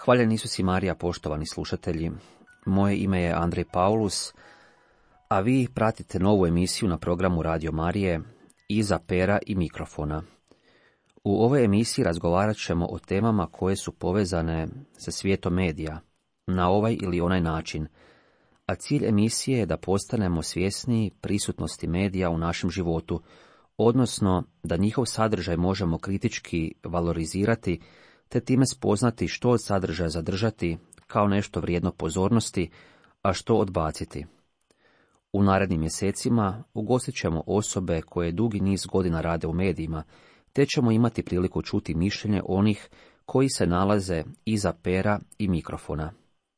Hvaljeni Isus i Marija, poštovani slušatelji. Moje ime je Andrej Paulus, a vi pratite novu emisiju na programu Radio Marije Iza pera i mikrofona. U ovoj emisiji razgovarat ćemo o temama koje su povezane sa svijetom medija, na ovaj ili onaj način, a cilj emisije je da postanemo svjesniji prisutnosti medija u našem životu, odnosno da njihov sadržaj možemo kritički valorizirati, te time spoznati što od sadržaja zadržati kao nešto vrijedno pozornosti, a što odbaciti. U narednim mjesecima ugostit ćemo osobe koje dugi niz godina rade u medijima, te ćemo imati priliku čuti mišljenje onih koji se nalaze iza pera i mikrofona.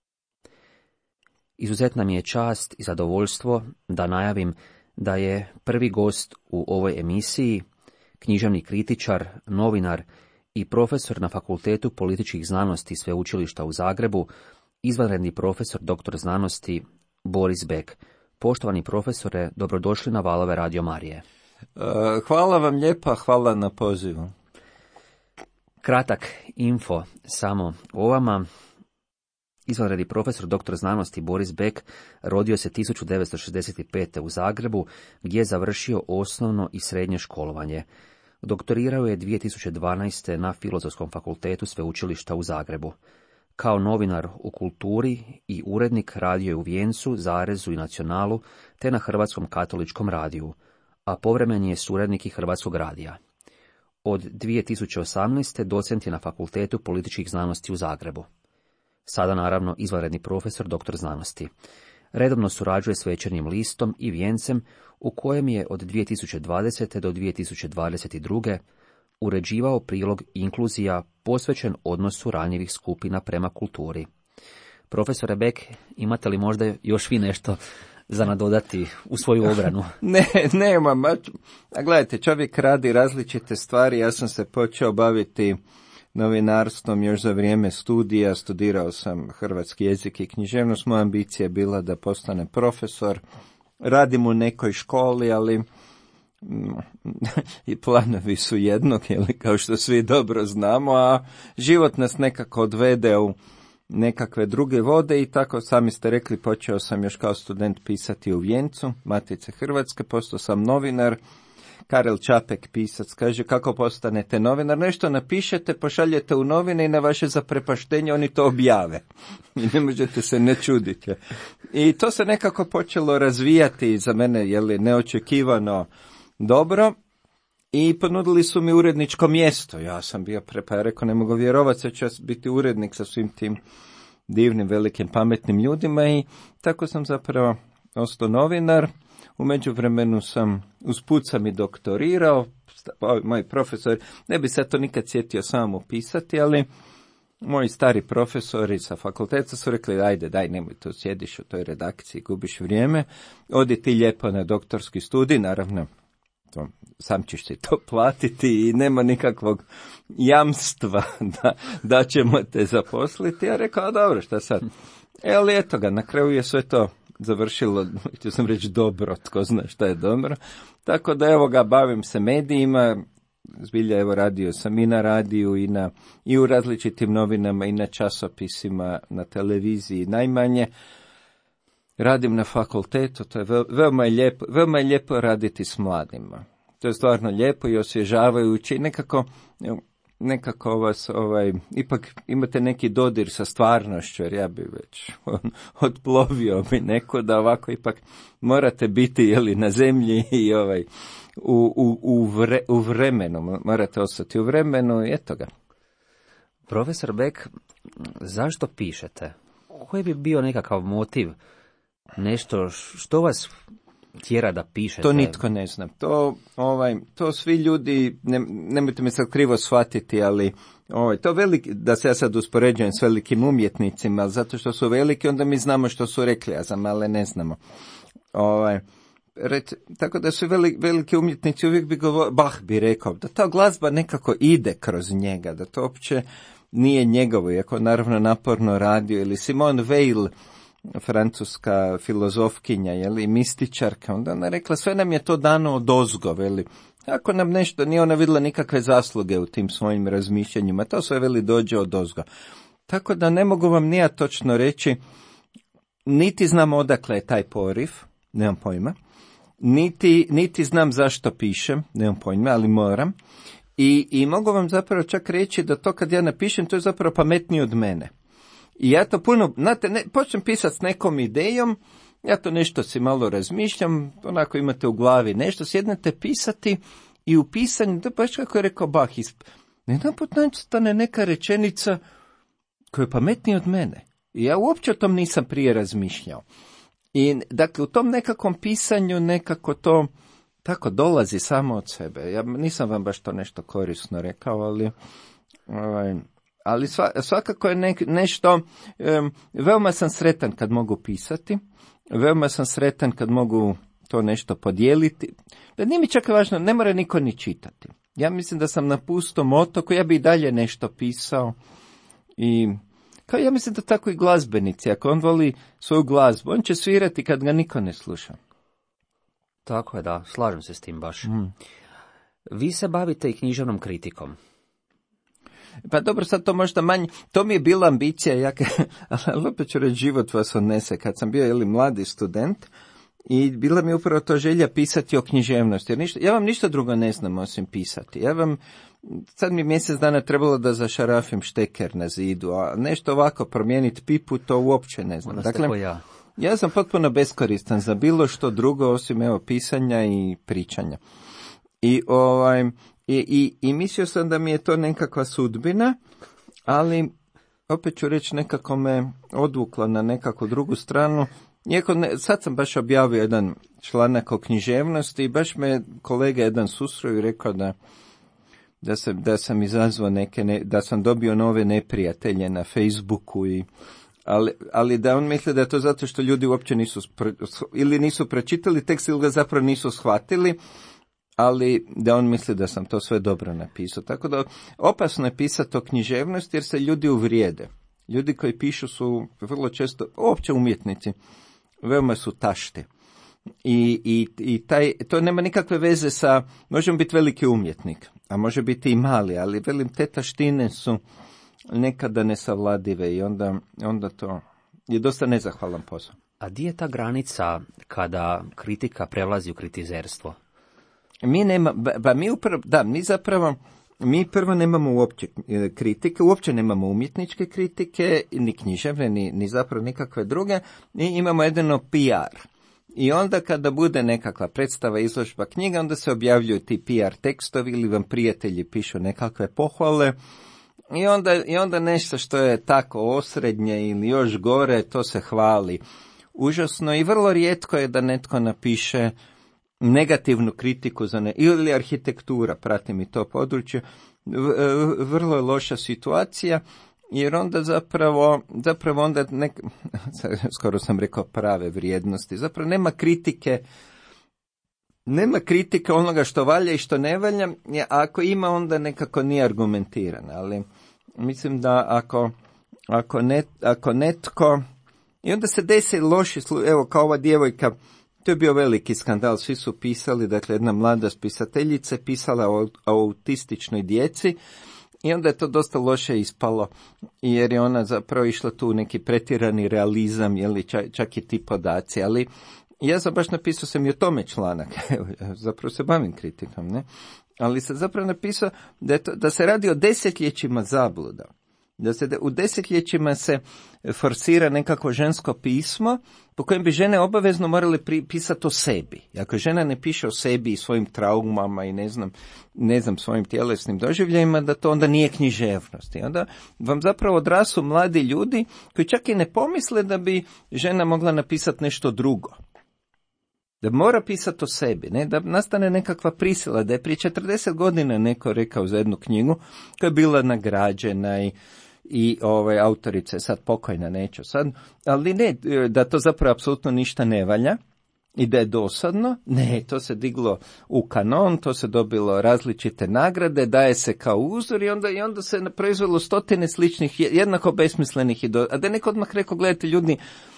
Izuzetna mi je čast i zadovoljstvo da najavim da je prvi gost u ovoj emisiji književni kritičar, novinar i profesor na Fakultetu političkih znanosti Sveučilišta u Zagrebu, izvanredni profesor dr. znanosti Boris Bek. Poštovani profesore, dobrodošli na valove Radio Marije. Hvala vam lijepa, hvala na pozivu. Kratak info samo o vama. Izvanredni profesor dr. znanosti Boris Bek rodio se 1965. u Zagrebu, gdje je završio osnovno i srednje školovanje. Doktorirao je 2012. na Filozofskom fakultetu Sveučilišta u Zagrebu. Kao novinar u kulturi i urednik radio je u Vijencu, Zarezu i Nacionalu, te na Hrvatskom katoličkom radiju, a povremeni je suradnik i Hrvatskog radija. Od 2018. docent je na Fakultetu političkih znanosti u Zagrebu. Sada naravno izvanredni profesor dr. znanosti. Redovno surađuje s Večernjim listom i Vijencem, u kojem je od 2020. do 2022. uređivao prilog Inkluzija posvećen odnosu ranjivih skupina prema kulturi. Profesore Bek, imate li možda još vi nešto za nadodati u svoju obranu? Nemam. A gledajte, čovjek radi različite stvari. Ja sam se počeo baviti novinarstvom još za vrijeme studija. Studirao sam hrvatski jezik i književnost. Moja ambicija je bila da postane profesor. Radim u nekoj školi, ali i planovi su jednog, kao što svi dobro znamo, a život nas nekako odvede u nekakve druge vode i tako, sami ste rekli, počeo sam još kao student pisati u Vijencu, Matice Hrvatske, postao sam novinar. Karel Čapek, pisac, kaže kako postanete novinar, nešto napišete, pošaljete u novine i na vaše zaprepaštenje oni to objave. I ne možete se ne čuditi. I to se nekako počelo razvijati za mene, neočekivano dobro. I ponudili su mi uredničko mjesto. Ja sam bio pa ja rekao, ne mogu vjerovati, da ću biti urednik sa svim tim divnim, velikim, pametnim ljudima i tako sam zapravo ostao novinar. U međuvremenu usput sam i doktorirao, moj profesor, ne bi se to nikad sjetio sam upisati, ali moji stari profesori sa fakulteta su rekli, ajde, daj, nemoj tu sjediš u toj redakciji, gubiš vrijeme, odi ti lijepo na doktorski studij, naravno, sam ćeš si to platiti i nema nikakvog jamstva da ćemo te zaposliti. Ja rekao, dobro, šta sad? Ali eto ga, na kraju je sve to završilo, htio sam reći dobro, tko zna šta je dobro. Tako da evo ga, bavim se medijima, zbilja evo radio sam i na radiju i u različitim novinama i na časopisima, na televiziji najmanje. Radim na fakultetu, to je veoma je lijepo raditi s mladima. To je stvarno lijepo i osvježavajuće i nekako vas, ipak imate neki dodir sa stvarnošću, jer ja bi već otplovio bi neko da ovako ipak morate biti na zemlji i u vremenu, morate ostati u vremenu i eto ga. Profesor Bek, zašto pišete? Koji bi bio nekakav motiv? Nešto što vas tjera da pišete? To nitko ne zna. To svi ljudi, nemojte me sad krivo shvatiti, ali to veliki, da se ja sad uspoređujem s velikim umjetnicima, ali zato što su veliki, onda mi znamo što su rekli, a za male ne znamo. Tako da su veliki umjetnici uvijek bi Bach bi rekao, da ta glazba nekako ide kroz njega, da to uopće nije njegovo, iako naravno naporno radio, ili Simone Weil, francuska filozofkinja, mističarka, onda ona rekla, sve nam je to dano odozgo, ako nam nešto, nije ona vidjela nikakve zasluge u tim svojim razmišljanjima, to sve dođe odozgo. Tako da ne mogu vam nija točno reći, niti znam odakle je taj poriv, nemam pojma, niti znam zašto pišem, nemam pojma, ali moram. I mogu vam zapravo čak reći da to kad ja napišem, to je zapravo pametnije od mene. I ja to puno, znate, počnem pisati s nekom idejom, ja to nešto si malo razmišljam, onako imate u glavi nešto, sjednete pisati i u pisanju, da baš kako je rekao Bach, jedanput nastane neka rečenica koja je pametnija od mene. I ja uopće o tom nisam prije razmišljao. I dakle, u tom nekakvom pisanju nekako to tako dolazi samo od sebe. Ja nisam vam baš to nešto korisno rekao, ali svakako je nešto, veoma sam sretan kad mogu pisati, veoma sam sretan kad mogu to nešto podijeliti. Da nije mi čak važno, ne mora niko ni čitati. Ja mislim da sam na pustom otoku, ja bi i dalje nešto pisao. I kao ja mislim da tako i glazbenici, ako on voli svoju glazbu, on će svirati kad ga niko ne sluša. Tako je, da, slažem se s tim baš. Vi se bavite i književnom kritikom. Pa dobro, sad to možda manje, to mi je bila ambicija, ali opet ću reći, život vas odnese. Kad sam bio mladi student, i bila mi upravo to želja pisati o književnosti. Jer ja vam ništa drugo ne znam osim pisati. Sad mi mjesec dana trebalo da zašarafim šteker na zidu, a nešto ovako promijeniti pipu, to uopće ne znam. Dakle, ja sam potpuno beskoristan za bilo što drugo osim pisanja i pričanja. I mislio sam da mi je to nekakva sudbina, ali opet ću reći, nekako me odvuklo na nekakvu drugu stranu. Sad sam baš objavio jedan članak o književnosti i baš me kolega jedan susreo i rekao da sam izazvao da sam dobio nove neprijatelje na Facebooku, ali da on misli da je to zato što ljudi uopće nisu pročitali tekst ili ga zapravo nisu shvatili, ali da on misli da sam to sve dobro napisao. Tako da opasno je pisati o književnosti jer se ljudi uvrijede. Ljudi koji pišu su vrlo često, uopće umjetnici, veoma su tašti. To nema nikakve veze sa, možemo biti veliki umjetnik, a može biti i mali, ali velim, te taštine su nekada nesavladive i onda to je dosta nezahvalan posao. A di je ta granica kada kritika prelazi u kritizerstvo? Mi prvo nemamo uopće kritike, uopće nemamo umjetničke kritike, ni književne, ni zapravo nikakve druge, i imamo jedino PR. I onda kada bude nekakva predstava, izložba, knjiga, onda se objavljuju ti PR tekstovi ili vam prijatelji pišu nekakve pohvale i onda nešto što je tako osrednje ili još gore, to se hvali užasno i vrlo rijetko je da netko napiše negativnu kritiku ili arhitektura, pratim i to područje, vrlo je loša situacija, jer onda zapravo onda skoro sam rekao prave vrijednosti, zapravo nema kritike onoga što valja i što ne valja, a ako ima onda nekako nije argumentirana, ali mislim da ako netko, i onda se desi loši evo kao ova djevojka, to je bio veliki skandal, svi su pisali, dakle jedna mlada spisateljica pisala o autističnoj djeci i onda je to dosta loše ispalo, jer je ona zapravo išla tu u neki pretjerani realizam, čak i ti podaci, ali ja sam baš napisao sam i o tome članak, zapravo se bavim kritikom, ne? Ali sam zapravo napisao da se radi o desetljećima zabluda. U desetljećima se forsira nekako žensko pismo po kojem bi žene obavezno morale pisati o sebi. Ako žena ne piše o sebi i svojim traumama i ne znam svojim tjelesnim doživljajima, da to onda nije književnost. I onda vam zapravo odrasu mladi ljudi koji čak i ne pomisle da bi žena mogla napisati nešto drugo. Da mora pisati o sebi, ne? Da nastane nekakva prisila, da je prije 40 godina neko rekao za jednu knjigu koja je bila nagrađena i autorica je sad pokojna, neću sad, ali ne, da to zapravo apsolutno ništa ne valja i da je dosadno, ne, to se diglo u kanon, to se dobilo različite nagrade, daje se kao uzor i onda se proizvelo stotine sličnih, jednako besmislenih a da je neko odmah rekao, gledajte ljudi,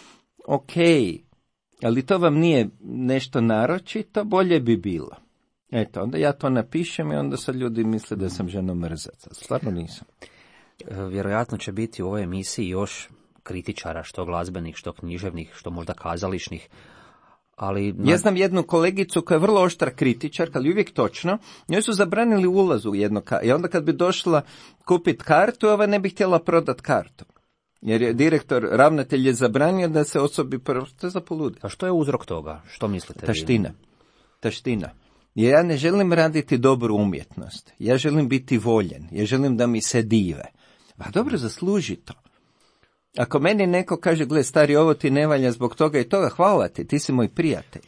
ali to vam nije nešto naročito, bolje bi bilo. Eto, onda ja to napišem i onda sad ljudi misle da sam ženomrzac. Stvarno nisam. Vjerojatno će biti u ovoj emisiji još kritičara, što glazbenih, što književnih, što možda kazališnih. Ali ja znam jednu kolegicu koja je vrlo oštra kritičarka, ali uvijek točno, njoj su zabranili ulaz u jedno i onda kad bi došla kupiti kartu, ova ne bi htjela prodati kartu. Jer je ravnatelj je zabranio da se osobi to je za polude. A što je uzrok toga? Što mislite? Taština. Jer ja ne želim raditi dobru umjetnost. Ja želim biti voljen. Ja želim da mi se dive. Pa dobro, zasluži to. Ako meni neko kaže, gle, stari, ovo ti ne valja zbog toga i toga, hvala ti si moj prijatelj.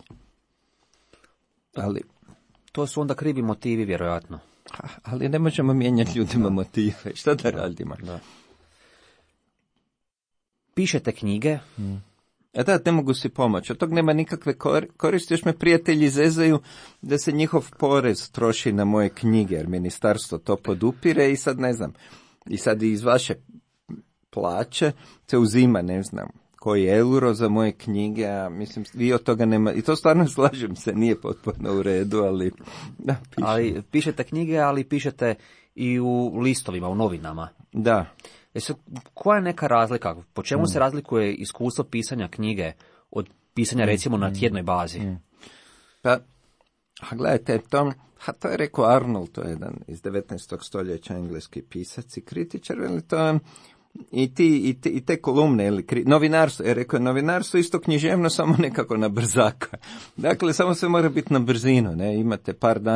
Ali to su onda krivi motivi, vjerojatno. Ali ne možemo mijenjati ljudima motive. Što da radimo? Da. Pišete knjige? Da, ne mogu si pomoći. Od tog nema nikakve koristi. Još me prijatelji zezaju da se njihov porez troši na moje knjige, jer ministarstvo to podupire i sad ne znam. I sad iz vaše plaće se uzima, ne znam, koji euro za moje knjige, a mislim, vi od toga nema, i to stvarno slažem se, nije potpuno u redu, ali da, pišem. Ali pišete knjige, ali pišete i u listovima, u novinama. Da. Koja je neka razlika? Po čemu se razlikuje iskustvo pisanja knjige od pisanja, recimo, na tjednoj bazi? Pa, gledajte, to je rekao Arnold, to je jedan iz 19. stoljeća engleski pisac i kritičar, ali to i te kolumne, ili novinarstvo, jer rekao je novinarstvo isto književno, samo nekako na brzaka. Dakle, samo se mora biti na brzinu, ne, imate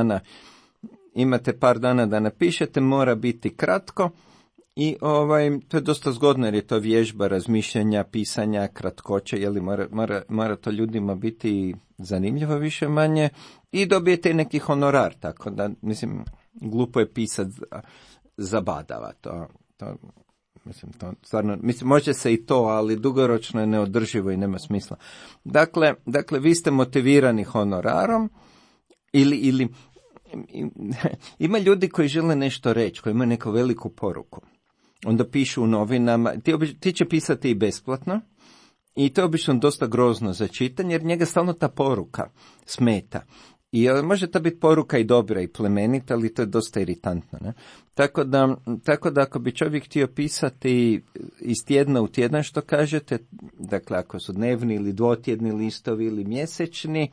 par dana da napišete, mora biti kratko i to je dosta zgodno jer je to vježba razmišljanja, pisanja, kratkoće, je li mora to ljudima biti zanimljivo više manje i dobijete i neki honorar, tako da, mislim, glupo je pisat zabadava to mislim, to stvarno, mislim, može se i to, ali dugoročno je neodrživo i nema smisla. Dakle, vi ste motivirani honorarom ili ima ljudi koji žele nešto reći, koji imaju neku veliku poruku. Onda pišu u novinama, ti će pisati i besplatno i to je obično dosta grozno za čitanje, jer njega stalno ta poruka smeta. I može ta biti poruka i dobra i plemenita, ali to je dosta iritantno. Ne? Tako da ako bi čovjek htio pisati iz tjedna u tjedan, što kažete, dakle ako su dnevni ili dvotjedni listovi ili mjesečni,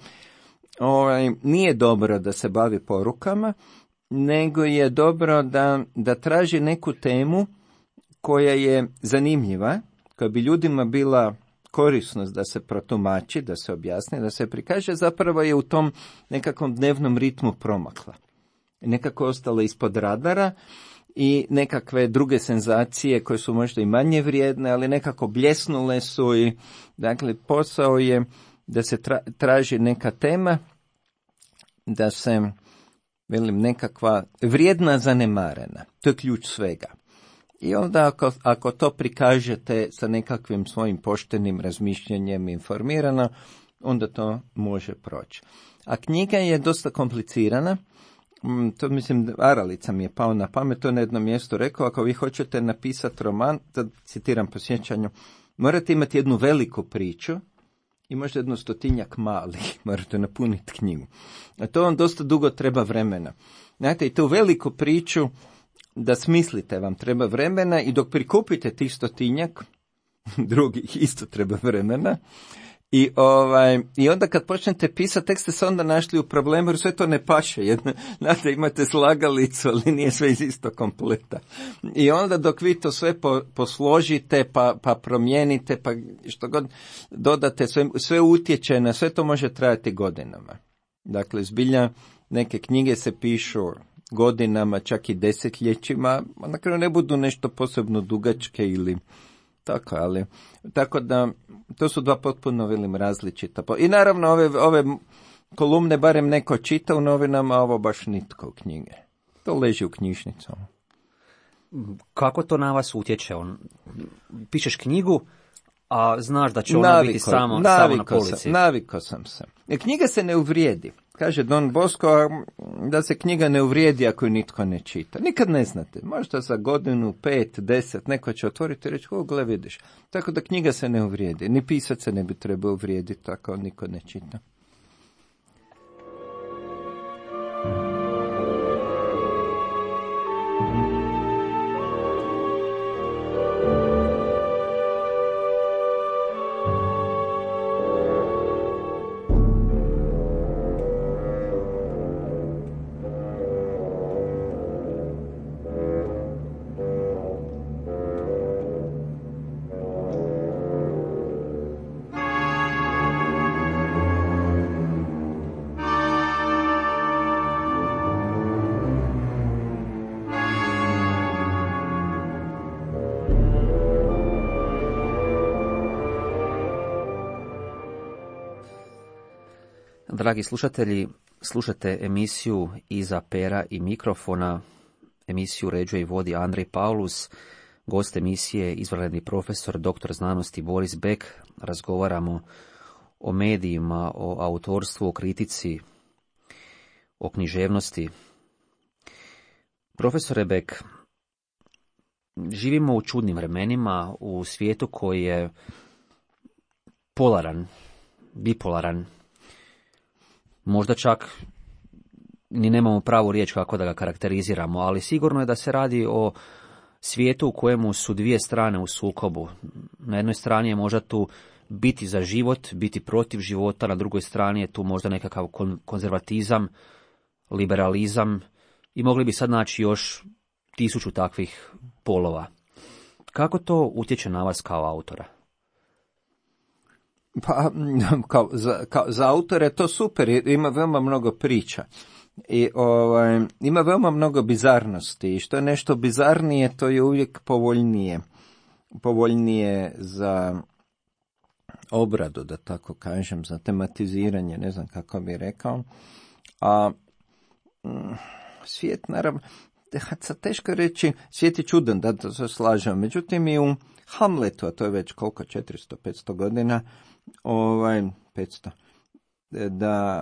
nije dobro da se bavi porukama, nego je dobro da traži neku temu koja je zanimljiva, koja bi ljudima bila korisnost da se protumači, da se objasni, da se prikaže, zapravo je u tom nekakvom dnevnom ritmu promakla. Nekako ostala ispod radara i nekakve druge senzacije koje su možda i manje vrijedne, ali nekako bljesnule su i, dakle, posao je da se traži neka tema, da se, nekakva vrijedna zanemarena. To je ključ svega. I onda ako to prikažete sa nekakvim svojim poštenim razmišljanjem informirano, onda to može proći. A knjiga je dosta komplicirana. To mislim, Aralica mi je pao na pamet, to na jednom mjestu rekao, ako vi hoćete napisati roman, da citiram po sjećanju, morate imati jednu veliku priču i možda 100-tinjak malih, morate napuniti knjigu. A to vam dosta dugo treba vremena. Znate, i tu veliku priču da smislite vam treba vremena i dok prikupite tih 100-tinjak, drugih isto treba vremena. I onda kad počnete pisati, tek ste se onda našli u problemu, jer sve to ne paše. Znate, imate slagalicu, ali nije sve iz istog kompleta. I onda dok vi to sve posložite, pa promijenite, pa što god dodate, sve utječe na sve, to može trajati godinama. Dakle, zbilja neke knjige se pišu godinama, čak i desetljećima, a na kraju ne budu nešto posebno dugačke ili tako, ali tako da to su dva potpuno različita. I naravno ove kolumne barem neko čita u novinama, a ovo baš nitko u knjige. To leži u knjižnicama. Kako to na vas utječe? Pišeš knjigu, a znaš da će ona biti samo na polici. Navikao sam se. Knjiga se ne uvrijedi. Kaže Don Bosco da se knjiga ne uvrijedi ako ju nitko ne čita. Nikad ne znate. Možda za godinu, 5, 10, neko će otvoriti i reći, gle vidiš. Tako da knjiga se ne uvrijedi. Ni pisac se ne bi trebao uvrijediti tako niko ne čita. Dragi slušatelji, slušate emisiju Iza pera i mikrofona. Emisiju uređuje i vodi Andrej Paulus. Gost emisije, izvanredni profesor, doktor znanosti Boris Bek. Razgovaramo o medijima, o autorstvu, o kritici, o književnosti. Profesore Bek, živimo u čudnim vremenima, u svijetu koji je polaran, bipolaran. Možda čak ni nemamo pravu riječ kako da ga karakteriziramo, ali sigurno je da se radi o svijetu u kojemu su dvije strane u sukobu. Na jednoj strani je možda tu biti za život, biti protiv života, na drugoj strani je tu možda nekakav konzervatizam, liberalizam i mogli bi sad naći još 1000 takvih polova. Kako to utječe na vas kao autora? Pa, za autore je to super, jer ima veoma mnogo priča. I ima veoma mnogo bizarnosti. I što je nešto bizarnije, to je uvijek povoljnije za obradu, da tako kažem, za tematiziranje, ne znam kako bi rekao. A svijet, naravno, teško reći, svijet je čudan, da to se slažem. Međutim, i u Hamletu, a to je već koliko, 400-500 godina, 500, da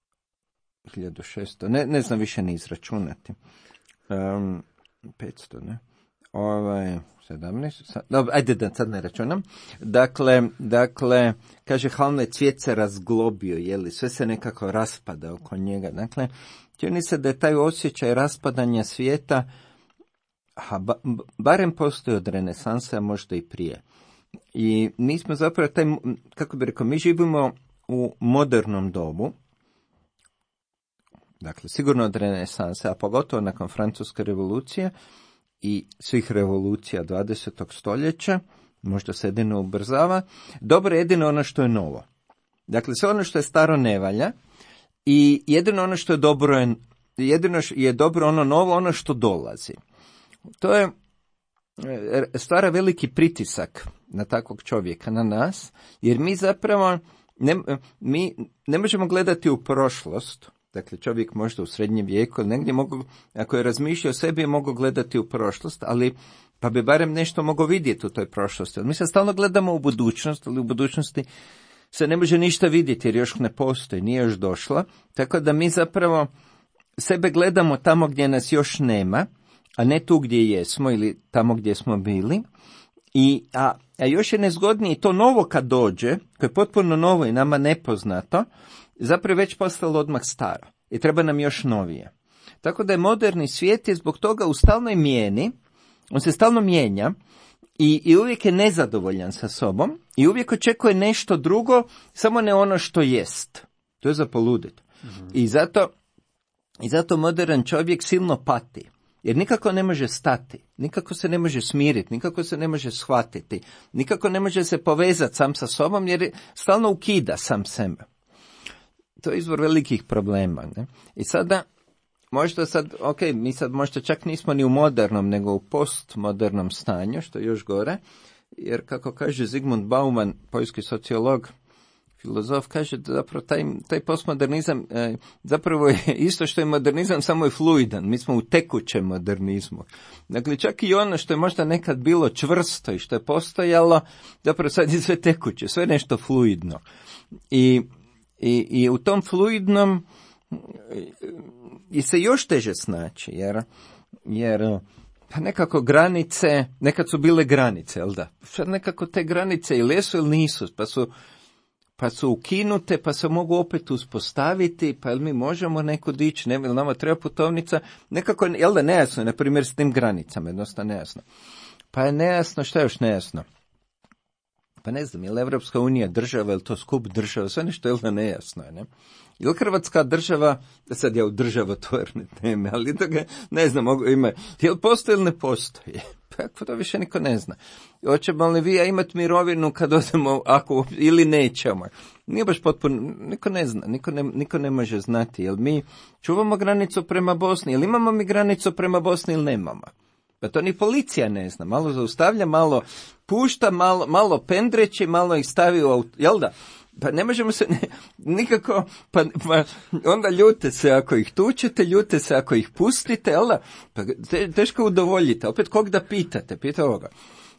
1600, ne znam više ni izračunati. 500, ne? 17, dobro, ajde da sad ne računam. Dakle, kaže Hamlet, svijet se razglobio, jeli, sve se nekako raspada oko njega. Dakle, čini se da je taj osjećaj raspadanja svijeta, barem postoji od renesanse, a možda i prije. I mi smo zapravo kako bi rekao, mi živimo u modernom dobu, dakle, sigurno od renesanse, a pogotovo nakon Francuske revolucije i svih revolucija 20. stoljeća, možda se jedino ubrzava, dobro je jedino ono što je novo. Dakle, sve ono što je staro ne valja i jedino ono što je dobro jedino je dobro ono novo, ono što dolazi. To je stvara veliki pritisak na takvog čovjeka, na nas, jer mi zapravo mi ne možemo gledati u prošlost. Dakle, čovjek možda u srednjem vijeku ili negdje ako je razmišljao o sebi, je mogao gledati u prošlost, ali pa bi barem nešto mogao vidjeti u toj prošlosti. Mi sad stalno gledamo u budućnost, ali u budućnosti se ne može ništa vidjeti jer još ne postoji, nije još došla. Tako da mi zapravo sebe gledamo tamo gdje nas još nema, a ne tu gdje jesmo ili tamo gdje smo bili. A još je nezgodnije to novo kad dođe, koje je potpuno novo i nama nepoznato, zapravo već postalo odmah staro i treba nam još novije. Tako da je moderni svijet je zbog toga u stalnoj mijeni, on se stalno mijenja i uvijek je nezadovoljan sa sobom i uvijek očekuje nešto drugo, samo ne ono što jest. To je za poluditi. Mm-hmm. I zato modern čovjek silno pati. Jer nikako ne može stati, nikako se ne može smiriti, nikako se ne može shvatiti, nikako ne može se povezati sam sa sobom jer stalno ukida sam sebe. To je izvor velikih problema. Ne? I sada, mi sad možda čak nismo ni u modernom, nego u postmodernom stanju, što je još gore, jer kako kaže Zygmunt Bauman, poljski sociolog, filozof, kaže da zapravo taj postmodernizam zapravo je isto što je modernizam, samo je fluidan. Mi smo u tekućem modernizmu. Dakle, čak i ono što je možda nekad bilo čvrsto i što je postojalo, zapravo sad je sve tekuće, sve nešto fluidno. I u tom fluidnom i se još teže snaći, jer pa nekako granice, nekad su bile granice, jel da? Sad nekako te granice ili jesu ili nisu, pa su ukinute, pa se mogu opet uspostaviti, pa jel mi možemo neko dići, ne, nama treba putovnica, nekako, jel da nejasno, na primjer s tim granicama, jednostavno nejasno. Pa je nejasno, šta je još nejasno? Pa ne znam, je li Evropska unija država, je li to skup država, sve nešto je li nejasno, ne? Je li Hrvatska država, sad je u državotvorne teme, ali toga ne znam, je li postoji ili ne postoji? Pa to više niko ne zna. Hoćemo li vi ja imati mirovinu kad odemo, ili nećemo? Nije baš potpuno, niko ne zna, niko ne može znati, jel mi čuvamo granicu prema Bosni, jel imamo mi granicu prema Bosni ili nemamo? Pa to ni policija ne zna, malo zaustavlja, malo pušta, malo pendreći, malo ih stavi u auto, jel da? Pa ne možemo se nikako, pa onda ljute se ako ih tučete, ljute se ako ih pustite, jel da? Pa teško udovoljite, opet kog da pitate, pita ovoga.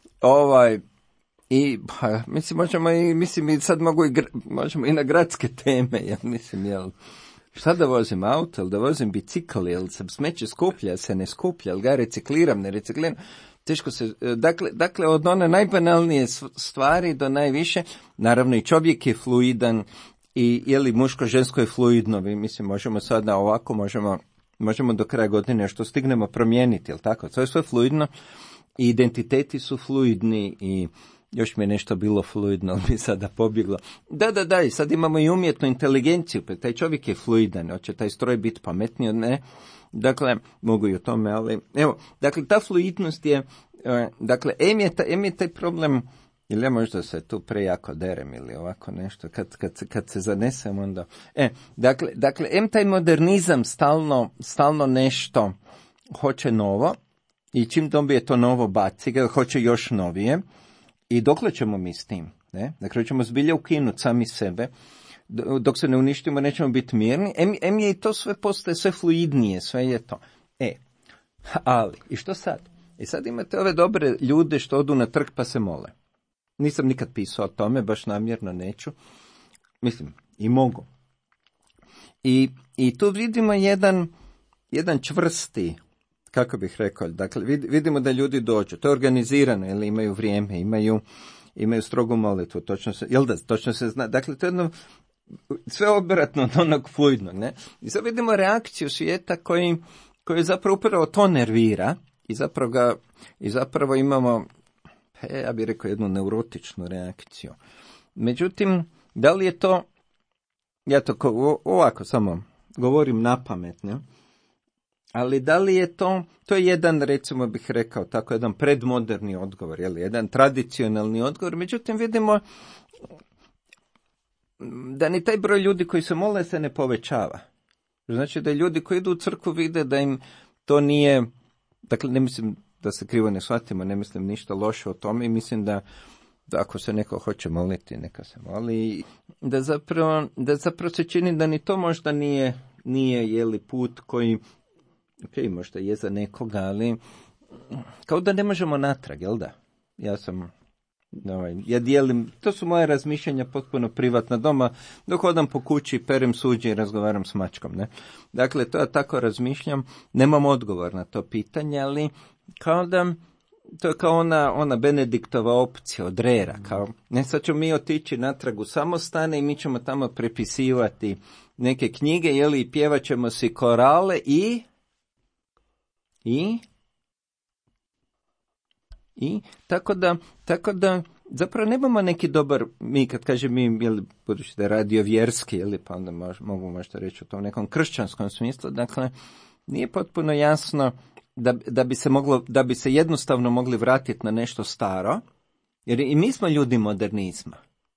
I, pa, mislim, sad možemo i na gradske teme, ja mislim, jel, šta da vozim auto, ili da vozim bicikl, jel se smeće skuplja, se ne skuplja, jel ga recikliram, ne recikliram, teško se, dakle, od one najbanalnije stvari do najviše, naravno i čovjek je fluidan, i je li muško-žensko je fluidno, mislim, možemo sada ovako, možemo do kraja godine što stignemo promijeniti, jel tako, to je sve fluidno, i identiteti su fluidni, i još mi je nešto bilo fluidno, ali mi sada pobjeglo. Da, i sad imamo i umjetnu inteligenciju, pa taj čovjek je fluidan, hoće taj stroj biti pametniji od ne, dakle, mogu i o tome, ali, evo, dakle, ta fluidnost je, dakle, em je taj problem, ili ja možda se tu prejako derem, ili ovako nešto, kad se zanesem, onda, dakle, em taj modernizam stalno nešto hoće novo, i čim dobije to novo baci ga, hoće još novije, i dokle ćemo mi s tim? Ne? Dakle, ćemo zbilja ukinuti sami sebe, dok se ne uništimo, nećemo biti mirni. Em je i to sve postaje sve fluidnije, sve je to. Ali, i što sad? Sad imate ove dobre ljude što odu na trg pa se mole. Nisam nikad pisao o tome, baš namjerno neću. Mislim, i mogu. I tu vidimo jedan čvrsti, kako bih rekao, dakle, vidimo da ljudi dođu, to je organizirano, ili imaju vrijeme, imaju strogu molitvu, točno se zna, dakle, to je jedno, sve obratno od onog fluidnog, ne? I sad vidimo reakciju svijeta koji zapravo upravo to nervira, i zapravo imamo, ja bih rekao, jednu neurotičnu reakciju. Međutim, da li je to, ja to ovako samo govorim napamet, ne? Ali da li je to je jedan, recimo bih rekao, tako jedan predmoderni odgovor, jedan tradicionalni odgovor, međutim vidimo da ni taj broj ljudi koji se mole se ne povećava. Znači da ljudi koji idu u crkvu vide da im to nije, dakle ne mislim da se krivo ne shvatimo, ne mislim ništa loše o tome, i mislim da ako se neko hoće moliti, neka se moli, da zapravo se čini da ni to možda nije put koji, možda je za nekoga, ali kao da ne možemo natrag, jel da? Ja dijelim, to su moje razmišljanja potpuno privatna doma, dok hodam po kući, perem suđe i razgovaram s mačkom, ne? Dakle, to ja tako razmišljam, nemam odgovor na to pitanje, ali kao da, to je kao ona Benediktova opcija od Rera, kao, ne, sad ćemo mi otići natrag u samostane i mi ćemo tamo prepisivati neke knjige, i pjevat ćemo si korale i tako da zapravo nemamo neki dobar, mi kad kažem mi, budući da je radio vjerski, pa onda mogu možda reći u tom nekom kršćanskom smislu, dakle, nije potpuno jasno da bi se jednostavno mogli vratiti na nešto staro, jer i mi smo ljudi modernizma.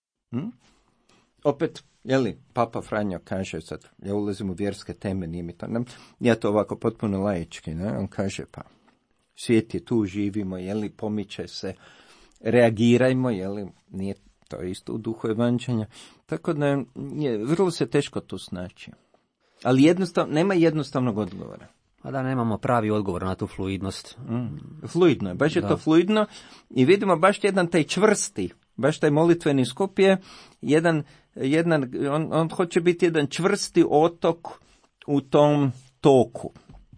Opet, Papa Franjo kaže, sad, ja ulazim u vjerske teme, nije mi to, ja to ovako potpuno laički, ne? On kaže, pa, svijet je tu, živimo, pomiče se, reagirajmo, nije to isto u duhu evanđelja, tako da vrlo se teško tu snaći. Ali nema jednostavnog odgovora. A da nemamo pravi odgovor na tu fluidnost. Fluidno je, baš je to fluidno, i vidimo baš jedan taj čvrsti, baš taj molitveni skup je on hoće biti jedan čvrsti otok u tom toku.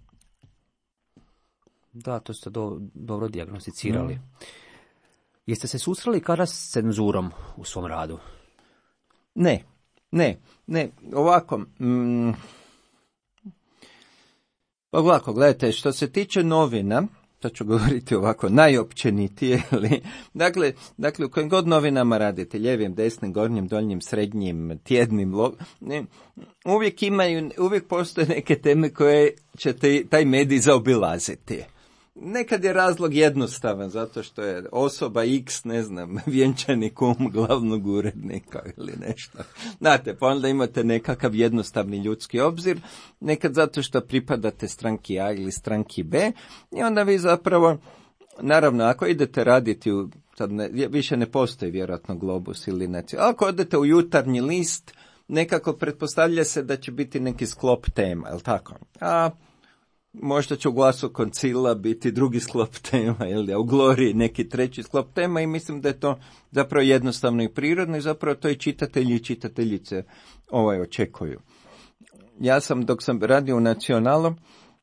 Da, to ste dobro dijagnosticirali. Jeste se susreli kada s cenzurom u svom radu? Ne, ovako. Ovako, gledajte, što se tiče novina, to ću govoriti ovako najopćenitije, dakle u kojim god novinama radite, lijevim, desnim, gornjim, donjim, srednjim, tjednim, uvijek postoje neke teme koje ćete taj medij zaobilaziti. Nekad je razlog jednostavan, zato što je osoba X, ne znam, vjenčani kum glavnog urednika ili nešto. Znate, pa onda imate nekakav jednostavni ljudski obzir, nekad zato što pripadate stranki A ili stranki B, i onda vi zapravo, naravno, ako idete raditi sad više ne postoji vjerojatno Globus ili ako odete u Jutarnji list, nekako pretpostavlja se da će biti neki sklop tema, je li tako? A možda će u Glasu koncila biti drugi sklop tema, a u Gloriji neki treći sklop tema i mislim da je to zapravo jednostavno i prirodno i zapravo to i čitatelji i čitateljice očekuju. Ja sam, dok sam radio u Nacionalu,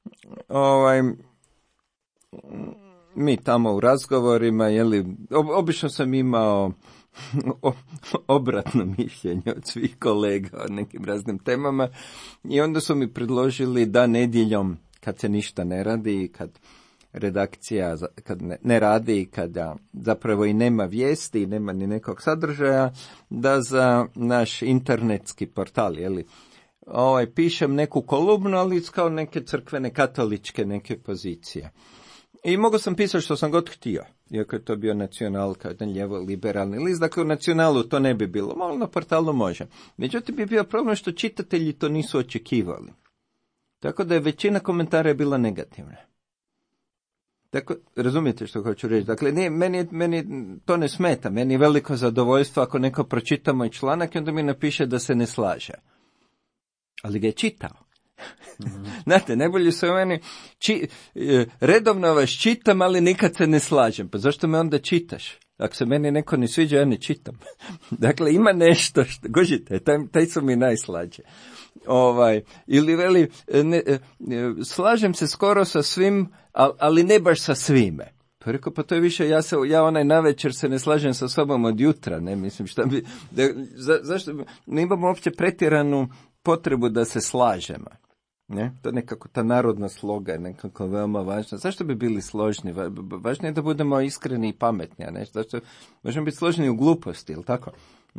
mi tamo u razgovorima, obično sam imao obratno mišljenje od svih kolega o nekim raznim temama i onda su mi predložili da nedjeljom, kad se ništa ne radi, kad redakcija kad ne radi, kada zapravo i nema vijesti, nema ni nekog sadržaja, da za naš internetski portal, pišem neku kolumnu, ali kao neke crkvene, katoličke neke pozicije. I mogao sam pisati što sam god htio, iako je to bio Nacional kao jedan lijevo-liberalni list, dakle u Nacionalu to ne bi bilo, malo na portalu može. Međutim bi bio problem što čitatelji to nisu očekivali. Tako da je većina komentara bila negativna. Tako, razumijete što hoću reći? Dakle, meni to ne smeta, meni je veliko zadovoljstvo ako neko pročita moj članak i onda mi napiše da se ne slaže. Ali ga je čitao. Znate, najbolje su meni, redovno vas čitam, ali nikad se ne slažem. Pa zašto me onda čitaš? Ako se meni neko ne sviđa, ja ne čitam. Dakle, ima nešto što, gožite, taj su mi najslađe. Ili veli, slažem se skoro sa svim, ali ne baš sa svime. Pa rekao, pa to je više, ja onaj navečer se ne slažem sa sobom od jutra, ne mislim šta bi, zašto ne imamo uopće pretjeranu potrebu da se slažemo. Ne? To je nekako ta narodna sloga je nekako veoma važna. Zašto bi bili složni? Važno je da budemo iskreni i pametni, a ne? Zašto možemo biti složni u gluposti, ili tako?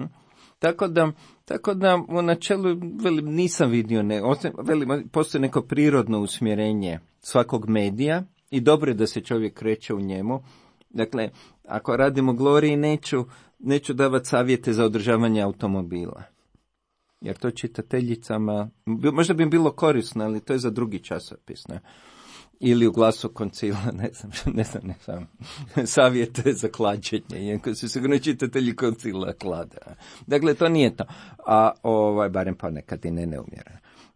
Tako da u načelu nisam vidio, postoji neko prirodno usmjerenje svakog medija i dobro je da se čovjek kreće u njemu. Dakle, ako radimo Gloriji, neću davati savjete za održavanje automobila. Jer to čitateljicama, možda bi im bilo korisno, ali to je za drugi časopis, ne? Ili u Glasu koncila, ne znam, savjete za klađenje, iako su sigurno čitatelji koncila klade. Dakle, to nije to, a barem ponekad i neumjereno.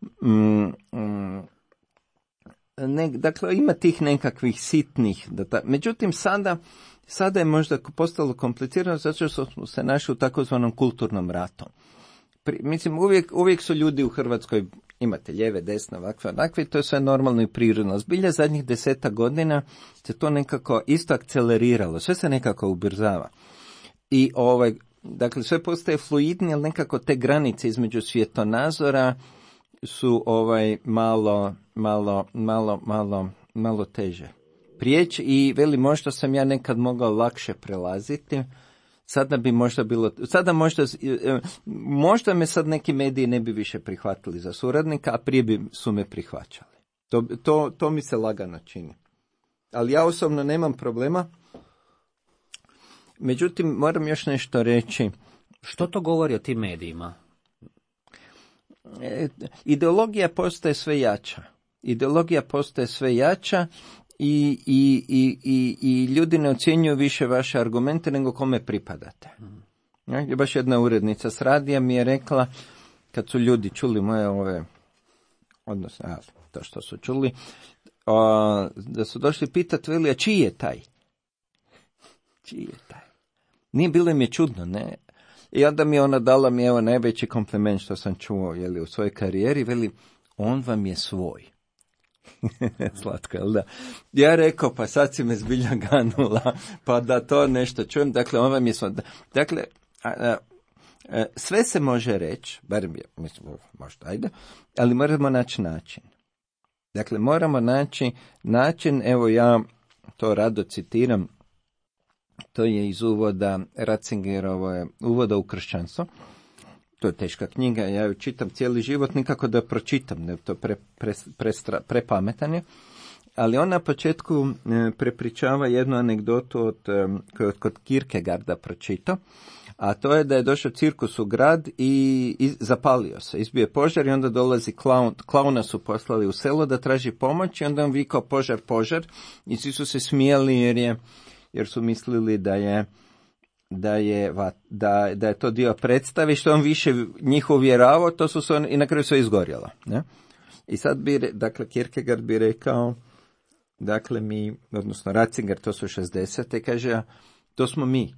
Dakle, ima tih nekakvih sitnih, međutim sada je možda postalo komplicirano zato što smo se našli u takozvanom kulturnom ratu. Mislim, uvijek su ljudi u Hrvatskoj, imate lijeve, desne, ovakve, onakve, to je sve normalno i prirodno. Zbilja zadnjih 10 godina se to nekako isto akceleriralo, sve se nekako ubrzava. I dakle, sve postaje fluidnije, ali nekako te granice između svjetonazora su malo teže prijeći i možda sam ja nekad mogao lakše prelaziti. Sada bi možda bilo, možda me sad neki mediji ne bi više prihvatili za suradnika, a prije su me prihvaćali. To mi se lagano čini. Ali ja osobno nemam problema. Međutim, moram još nešto reći. Što to govori o tim medijima? Ideologija postaje sve jača. I ljudi ne ocjenjuju više vaše argumente nego kome pripadate. Baš jedna urednica s radija mi je rekla, kad su ljudi čuli moje odnosno to što su čuli, da su došli pitati, veli, a čiji je taj? Nije bilo im je čudno, ne? I onda mi ona dala najveći kompliment što sam čuo u svojoj karijeri, veli, on vam je svoj. Slatko, jel da? Ja rekao, pa sad si me zbilja ganula, pa da to nešto čujem, dakle, on vam je svoj. Dakle, sve se može reći, barem je, mislim, možda, ajde, ali moramo naći način. Dakle, moramo naći način, evo ja to rado citiram, to je iz uvoda Ratzingerove uvoda u kršćanstvo. To je teška knjiga, ja ju čitam cijeli život, nikako da pročitam, ne, to prepametan je. Ali on na početku prepričava jednu anegdotu koju kod Kierkegaarda pročitao, a to je da je došao cirkus u grad i zapalio se. Izbio je požar i onda dolazi klauna su poslali u selo da traži pomoć i onda on vikao požar, i svi su se smijali jer jer su mislili da je to dio predstave, što on više njih uvjeravao, to su se i na kraju sve izgorjelo. Ne? I sad Kierkegaard bi rekao, odnosno Ratzinger, to su 60. kaže, to smo mi.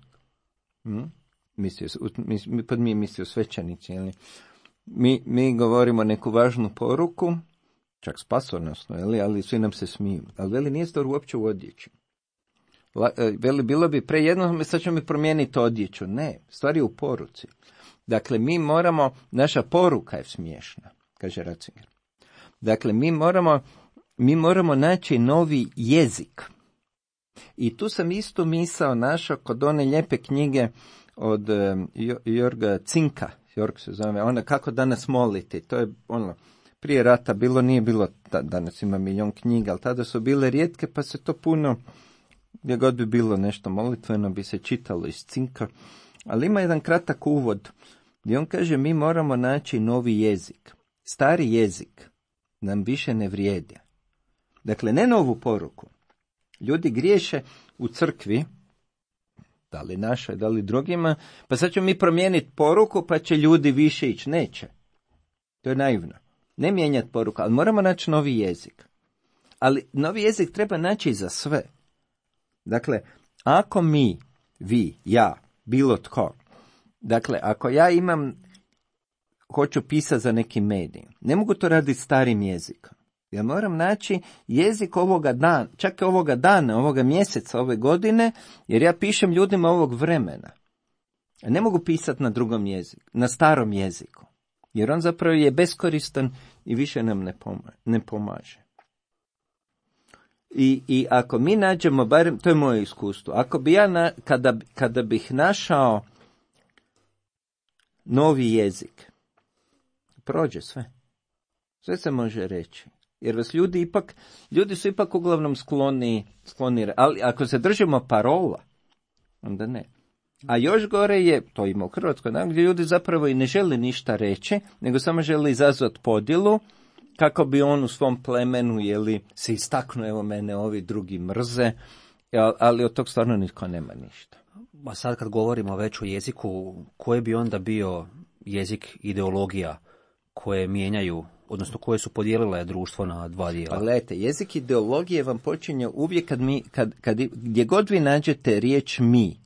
Mislio svećenici. Mi govorimo neku važnu poruku, čak spasonosno, ali svi nam se smiju. Ali veli, nije stvar uopće u odjeći. Veli, bilo bi prejedno, sad ćemo mi promijeniti odjeću. Ne, stvar je u poruci. Dakle, naša poruka je smiješna, kaže Ratzinger. Dakle, mi moramo naći novi jezik. I tu sam isto misao našao kod one lijepe knjige od Jorga Cinka, Jorg se zove, ona Kako danas moliti, to je prije rata nije bilo, danas ima milion knjiga, ali tada su bile rijetke, pa se to puno, gdje god bi bilo nešto molitveno, bi se čitalo iz Cinka, ali ima jedan kratak uvod, gdje on kaže, mi moramo naći novi jezik, stari jezik nam više ne vrijedi. Dakle, ne novu poruku. Ljudi griješe u crkvi, da li našoj, da li drugima, pa sad ćemo mi promijeniti poruku, pa će ljudi više ići. Neće. To je naivno. Ne mijenjati poruku, ali moramo naći novi jezik. Ali novi jezik treba naći za sve. Dakle, ako mi, vi, ja, bilo tko, dakle, ako ja hoću pisati za neki medij, ne mogu to raditi starim jezikom. Ja moram naći jezik ovoga dana, čak i ovoga dana, ovoga mjeseca, ove godine, jer ja pišem ljudima ovog vremena. Ne mogu pisati na drugom jeziku, na starom jeziku, jer on zapravo je beskoristan i više nam ne pomaže. I ako mi nađemo, barem, to je moje iskustvo, ako bi ja, kada bih našao novi jezik, prođe sve. Sve se može reći. Jer vas ljudi su ipak uglavnom skloni, ali ako se držimo parola, onda ne. A još gore je, to ima u Hrvatskoj, gdje ljudi zapravo i ne žele ništa reći, nego samo žele izazvati podjelu, kako bi on u svom plemenu, se istaknuo, evo mene ovi drugi mrze, ali od tog stvarno nitko nema ništa. A sad kad govorimo već o jeziku, koji bi onda bio jezik ideologija koje mijenjaju, odnosno koje su podijelile društvo na dva dijela? Pa gledajte, jezik ideologije vam počinje uvijek gdje god vi nađete riječ mi.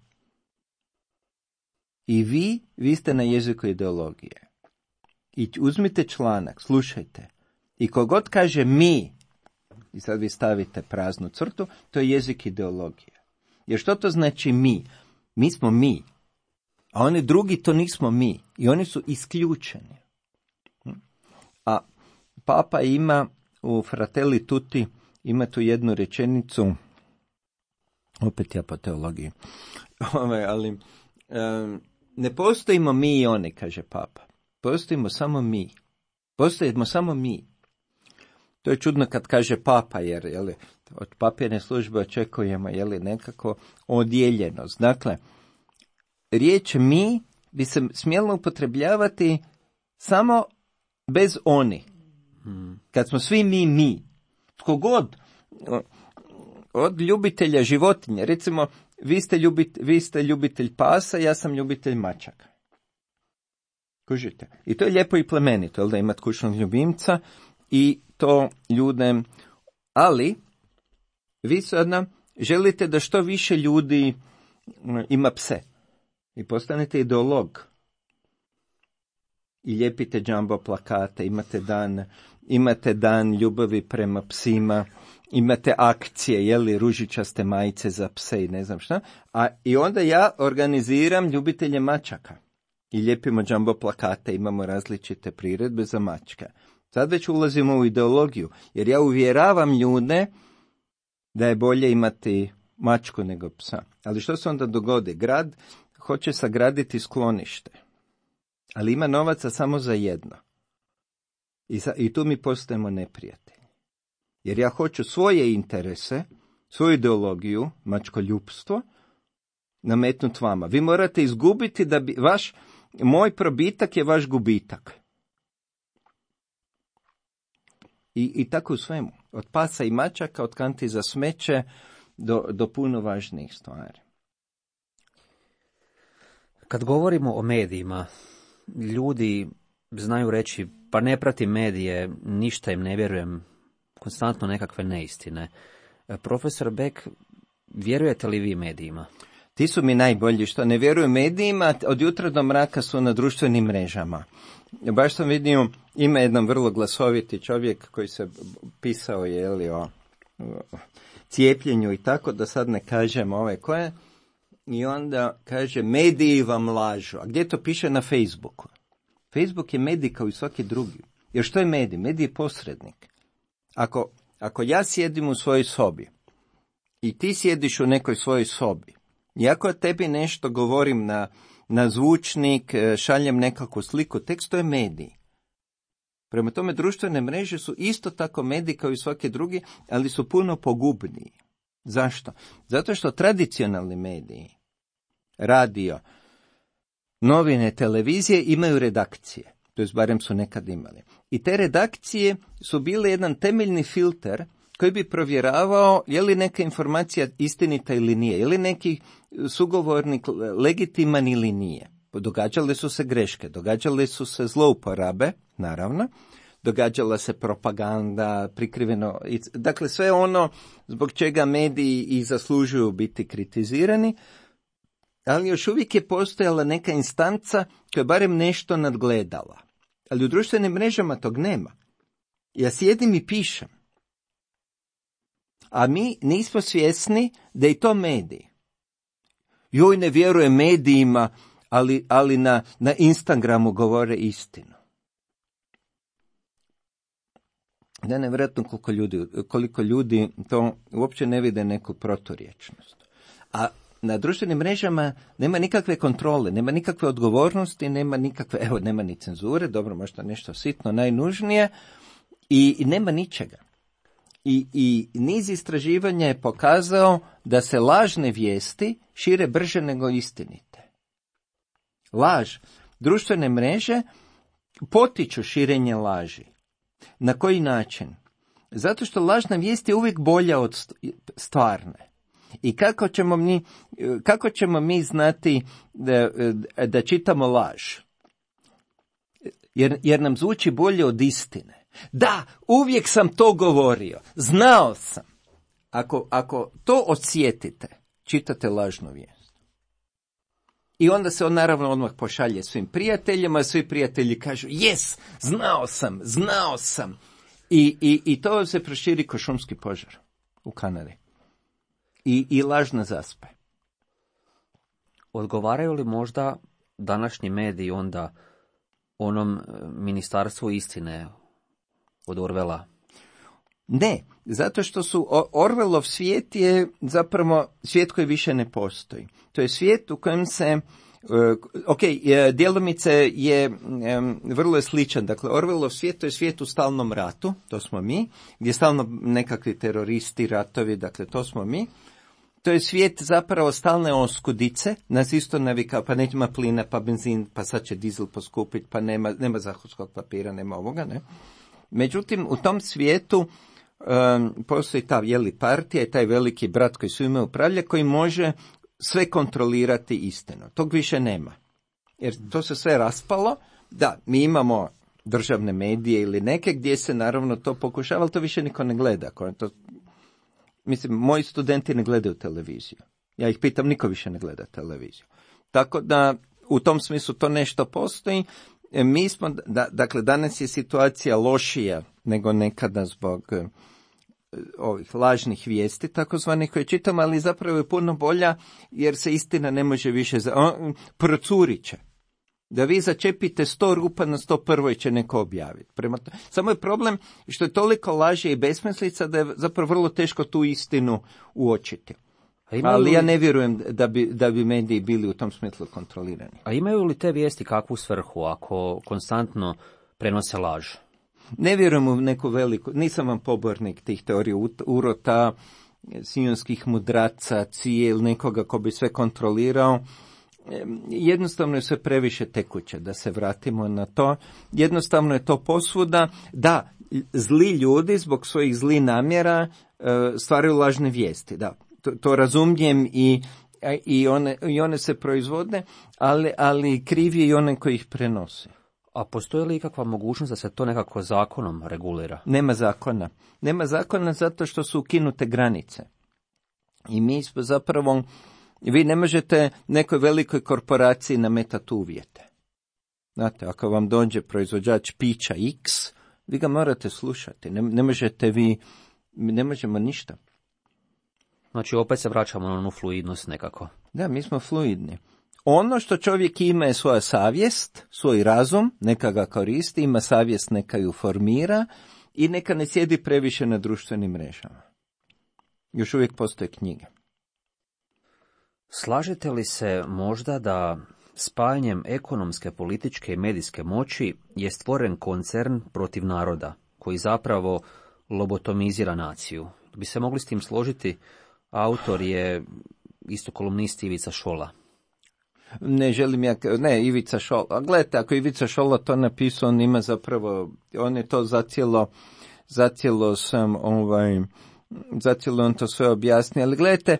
I vi ste na jeziku ideologije. I uzmite članak, slušajte. I kogod kaže mi, i sad vi stavite praznu crtu, to je jezik ideologije. Jer što to znači mi? Mi smo mi. A oni drugi to nismo mi. I oni su isključeni. A Papa ima u Fratelli Tutti, ima tu jednu rečenicu, opet ja po teologiji, ali ne postojimo mi i oni, kaže Papa. Postojimo samo mi. Postojimo samo mi. To je čudno kad kaže Papa, jer od papirne službe očekujemo nekako odjeljenost. Dakle, riječ mi bi se smjelo upotrebljavati samo bez oni. Kad smo svi mi. Tko god, od ljubitelja životinja, recimo, vi ste ljubitelj pasa, ja sam ljubitelj mačaka. Kužite? I to je lijepo i plemenito, da imate kućnog ljubimca i to ljude, ali vi sada želite da što više ljudi ima pse i postanete ideolog. I lijepite džambo plakate, imate dan ljubavi prema psima, imate akcije, ružičaste majice za pse i ne znam šta. I onda ja organiziram ljubitelje mačaka. I lijepimo džambo plakate, imamo različite priredbe za mačka. Sad već ulazimo u ideologiju, jer ja uvjeravam ljude da je bolje imati mačku nego psa. Ali što se onda dogodi? Grad hoće sagraditi sklonište, ali ima novaca samo za jedno. I tu mi postajemo neprijatelji. Jer ja hoću svoje interese, svoju ideologiju, mačkoljupstvo, nametnuti vama. Vi morate izgubiti da bi moj probitak je vaš gubitak. I tako u svemu. Od pasa i mačaka, od kanti za smeće, do puno važnijih stvari. Kad govorimo o medijima, ljudi znaju reći, pa ne pratim medije, ništa im ne vjerujem, konstantno nekakve neistine. Profesor Beck, vjerujete li vi medijima? Ti su mi najbolji, što ne vjeruju medijima, od jutra do mraka su na društvenim mrežama. Baš sam vidio, ima jedan vrlo glasoviti čovjek koji se pisao o cijepljenju i tako, da sad ne kažem koje, i onda kaže, mediji vam lažu. A gdje to piše? Na Facebooku. Facebook je medij kao i svaki drugi. Jer što je medij? Medij je posrednik. Ako ja sjedim u svojoj sobi i ti sjediš u nekoj svojoj sobi, i ako tebi nešto govorim na zvučnik, šaljem nekakvu sliku, tekst, to je medij. Prema tome, društvene mreže su isto tako mediji kao i svaki drugi, ali su puno pogubniji. Zašto? Zato što tradicionalni mediji, radio, novine, televizije imaju redakcije. To jest barem su nekad imali. I te redakcije su bile jedan temeljni filter koji bi provjeravao je li neka informacija istinita ili nije, je li neki sugovornik legitiman ili nije. Događale su se greške, događale su se zlouporabe, naravno, događala se propaganda, prikriveno, dakle sve ono zbog čega mediji i zaslužuju biti kritizirani, ali još uvijek je postojala neka instanca koja je barem nešto nadgledala. Ali u društvenim mrežama tog nema. Ja sjedim i pišem. A mi nismo svjesni da je to medij. Joj, ne vjerujem medijima, ali na Instagramu govore istinu. Da, nevjerojatno koliko ljudi to uopće ne vide neku proturječnost. A na društvenim mrežama nema nikakve kontrole, nema nikakve odgovornosti, nema ni cenzure, dobro, možda nešto sitno, najnužnije, i nema ničega. I niz istraživanja je pokazao da se lažne vijesti šire brže nego istinite. Laž. Društvene mreže potiču širenje laži. Na koji način? Zato što lažna vijest je uvijek bolja od stvarne. I kako ćemo mi znati da čitamo laž? Jer nam zvuči bolje od istine. Da, uvijek sam to govorio. Znao sam. Ako to osjetite, čitate lažnu vijest. I onda se on naravno odmah pošalje svim prijateljima, svi prijatelji kažu, jes, znao sam. I to se proširi ko šumski požar u Kanadi. I lažno zaspe. Odgovaraju li možda današnji mediji onda onom ministarstvu istine od Orwella? Ne, zato što su Orwellov svijet je zapravo svijet koji više ne postoji. To je svijet u kojem se, djelomice je vrlo je sličan. Dakle, Orwellov svijet to je svijet u stalnom ratu, to smo mi, gdje stalno nekakvi teroristi, ratovi, dakle to smo mi. To je svijet zapravo stalne oskudice, nas isto navika, pa nema plina, pa benzin, pa sad će dizel poskupiti, pa nema zahodskog papira, nema ovoga, ne. Međutim, u tom svijetu postoji ta partija i taj veliki brat koji svime upravlja, koji može sve kontrolirati istinu. Tog više nema. Jer to se sve raspalo. Da, mi imamo državne medije ili neke gdje se naravno to pokušava, ali to više niko ne gleda. Mislim, moji studenti ne gledaju televiziju. Ja ih pitam, niko više ne gleda televiziju. Tako da u tom smislu to nešto postoji. Mi smo, dakle, danas je situacija lošija nego nekada zbog ovih lažnih vijesti, takozvanih, koje čitamo, ali zapravo je puno bolja, jer se istina ne može više procurit će. Da vi začepite 100 rupa, na 101. će neko objaviti. Samo je problem što je toliko laže i besmislica da je zapravo vrlo teško tu istinu uočiti. Ali ja ne vjerujem da bi mediji bili u tom smislu kontrolirani. A imaju li te vijesti kakvu svrhu ako konstantno prenose laž? Ne vjerujem u neku veliku, nisam vam pobornik tih teorija urota, sionskih mudraca, ili nekoga ko bi sve kontrolirao. Jednostavno je sve previše tekuće, da se vratimo na to. Jednostavno je to posvuda. Da, zli ljudi zbog svojih zlih namjera stvaraju lažne vijesti, da. to razumijem i one se proizvode, ali kriv je i onaj koji ih prenosi. A postoji li ikakva mogućnost da se to nekako zakonom regulira? Nema zakona. Nema zakona zato što su ukinute granice. I mi smo zapravo, vi ne možete nekoj velikoj korporaciji nametati uvjete. Znate, ako vam dođe proizvođač pića X, vi ga morate slušati. Ne možete vi, ne možemo ništa. Znači, opet se vraćamo na onu fluidnost nekako. Da, mi smo fluidni. Ono što čovjek ima je svoja savjest, svoj razum, neka ga koristi, ima savjest, neka ju formira i neka ne sjedi previše na društvenim mrežama. Još uvijek postoje knjige. Slažete li se možda da spajanjem ekonomske, političke i medijske moći je stvoren koncern protiv naroda, koji zapravo lobotomizira naciju? Bi se mogli s tim složiti? Autor je isto kolumnist Ivica Šola. Ne želim Ivica Šola. A gledajte, ako Ivica Šola to napisao, on ima zapravo, on je to zacijelo on to sve objasni, ali gledajte,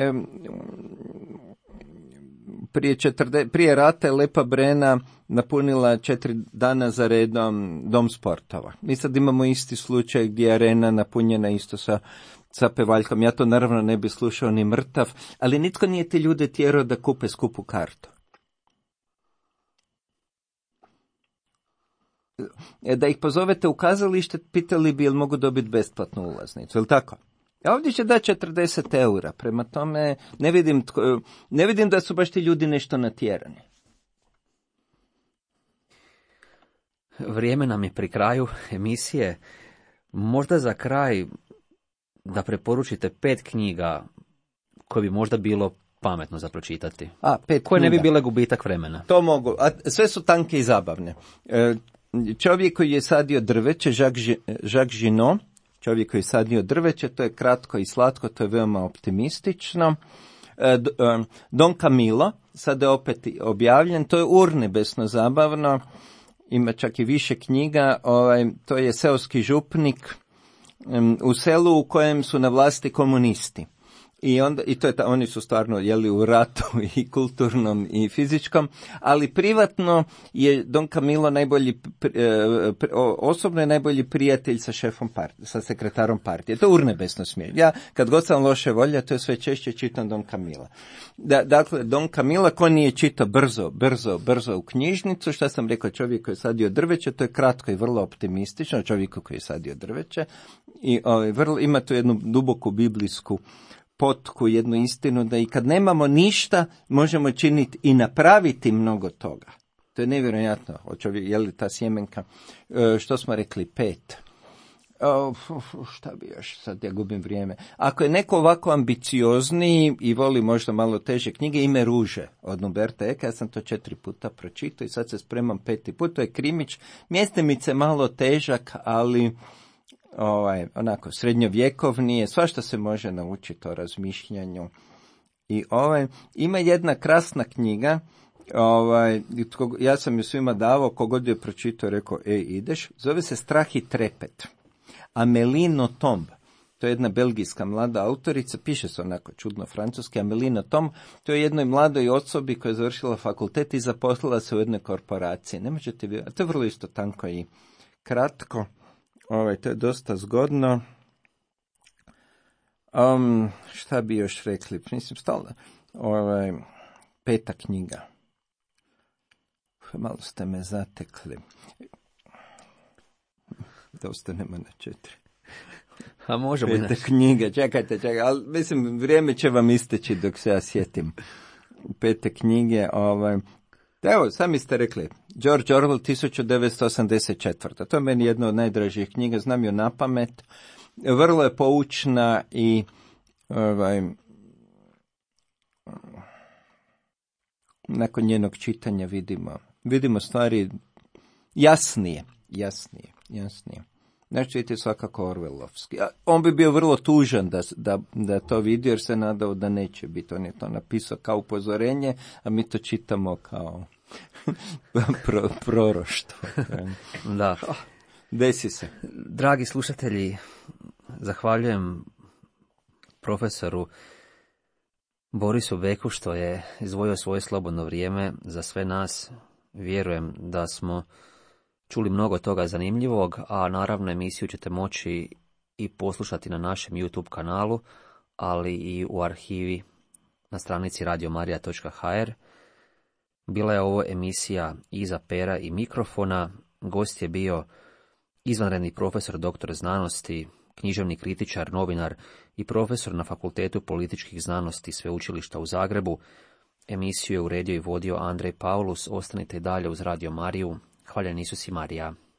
prije rata je Lepa Brena napunila 4 dana za redom dom sportova. Mi sad imamo isti slučaj gdje je arena napunjena isto sa pevaljkom. Ja to naravno ne bi slušao ni mrtav, ali nitko nije te ljude tjerao da kupe skupu kartu. Da ih pozovete u kazalište, pitali bi jel mogu dobiti besplatnu ulaznicu, jel tako? A ovdje će dati 40 eura, prema tome ne vidim da su baš ti ljudi nešto natjerani. Vrijeme nam je pri kraju emisije. Možda za kraj da preporučite 5 knjiga koje bi možda bilo pametno za pročitati. 5 koje knjiga. Ne bi bile gubitak vremena. To mogu, a sve su tanke i zabavne. Čovjek koji je sadio drveće, Jacques Ginot, čovjek koji je sadio drveće, to je kratko i slatko, to je veoma optimistično. Don Camillo, sada je opet objavljen, to je urnebesno zabavno, ima čak i više knjiga, to je seoski župnik u selu u kojem su na vlasti komunisti. I to je oni su stvarno u ratu i kulturnom i fizičkom, ali privatno je Don Camillo osobno je najbolji prijatelj sa šefom partije, sa sekretarom partije. To je urnebesno smiješno. Ja kad god sam loše volja, to je sve češće čitam Don Camilla. Dakle, Don Camilla, ko nije čitao brzo u knjižnicu, šta sam rekao, čovjek koji je sadio drveće, to je kratko i vrlo optimistično, čovjeku koji je sadio drveće, i ima tu jednu duboku biblijsku potku, jednu istinu, da i kad nemamo ništa, možemo činiti i napraviti mnogo toga. To je nevjerojatno. Je li ta sjemenka? Što smo rekli? 5. Šta bi još? Sad ja gubim vrijeme. Ako je neko ovako ambiciozniji i voli možda malo teže knjige, Ime ruže od Umberta Eka, ja sam to 4 puta pročitao i sad se spremam 5. put. To je krimić. Mjestimice malo težak, ali onako srednjovjekovni je, svašta se može naučiti o razmišljanju. I ima jedna krasna knjiga, ja sam ju svima davao, kogod je pročitao, rekao, ideš, zove se Strah i trepet. Amélie Nothomb, to je jedna belgijska mlada autorica, piše se onako čudno francuski, Amélie Nothomb, to je jednoj mladoj osobi koja je završila fakultet i zaposlila se u jednoj korporaciji. Ne možete vidjeti, to je vrlo isto tanko i kratko. To je dosta zgodno. Šta bi još rekli? Mislim, stalno. 5. knjiga. Malo ste me zatekli. Da ostanemo na 4. A možemo 5. knjiga. Čekajte. Ali mislim, vrijeme će vam isteći dok se ja sjetim. 5. knjige. Evo, sami ste rekli, George Orwell 1984. To je meni jedna od najdražih knjiga, znam ju napamet. Vrlo je poučna i nakon njenog čitanja vidimo stvari jasnije. Znači, vidite svakako Orwellovski. On bi bio vrlo tužan da to vidi, jer se nadao da neće biti. On je to napisao kao upozorenje, a mi to čitamo kao proroštvo. Da. Desi se. Dragi slušatelji, zahvaljujem profesoru Borisu Beku što je izdvojio svoje slobodno vrijeme za sve nas. Vjerujem da smo čuli mnogo toga zanimljivog, a naravno emisiju ćete moći i poslušati na našem YouTube kanalu, ali i u arhivi na stranici radiomarija.hr. Bila je ovo emisija Iza pera i mikrofona. Gost je bio izvanredni profesor doktor znanosti, književni kritičar, novinar i profesor na Fakultetu političkih znanosti Sveučilišta u Zagrebu. Emisiju je uredio i vodio Andrej Paulus. Ostanite i dalje uz Radio Mariju. Hvaljen Isus i Marija.